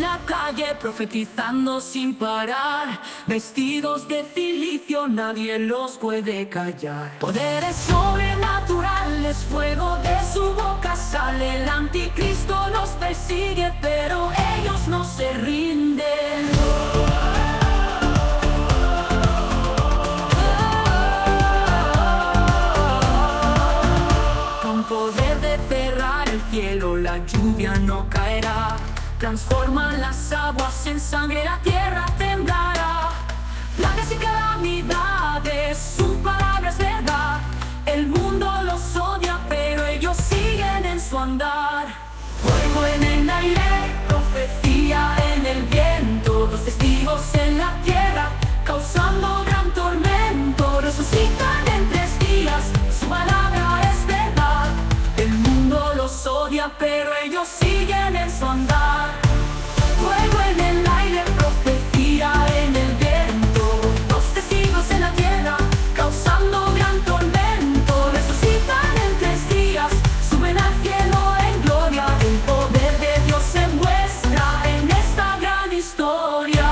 la calle profetizando sin parar. Vestidos de cilicio, nadie los puede callar. Poderes sobrenaturales, fuego de su boca sale. El anticristo los persigue, pero ellos no se rinden. Con poder de cerrar el cielo, la lluvia no caerá. Transforman las aguas en sangre, la tierra temblará. Plagas y calamidades, su palabra es verdad. El mundo los odia, pero ellos siguen en su andar. Fuego en el aire, profecía en el viento. Los testigos en la tierra, causando gran tormento. Resucitan en 3 días, su palabra es verdad. El mundo los odia, pero ellos siguen en su andar. Fuego en el aire, profecía en el viento. Los testigos en la tierra, causando gran tormento. Resucitan en 3 días, suben al cielo en gloria. El poder de Dios se muestra en esta gran historia.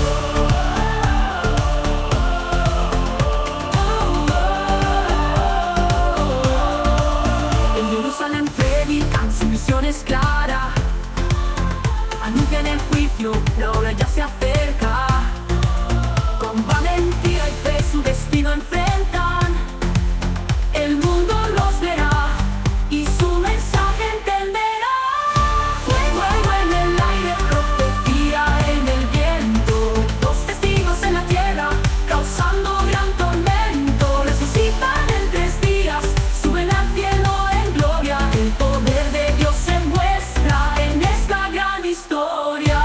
En Jerusalén predican, su misión es clara. Anuncian el juicio, la hora ya se acerca. Con valentía y fe su destino enfrentan. El mundo los verá y su mensaje entenderá. Fuego en el aire, profecía en el viento. Los testigos en la tierra, causando gran tormento. Resucitan en 3 días, suben al cielo en gloria. El poder de Dios se muestra en esta gran historia.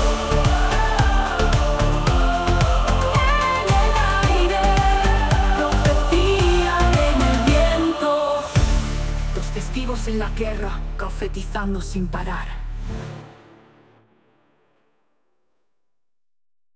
En el aire, profecía en el viento. Los testigos en la guerra, profetizando sin parar.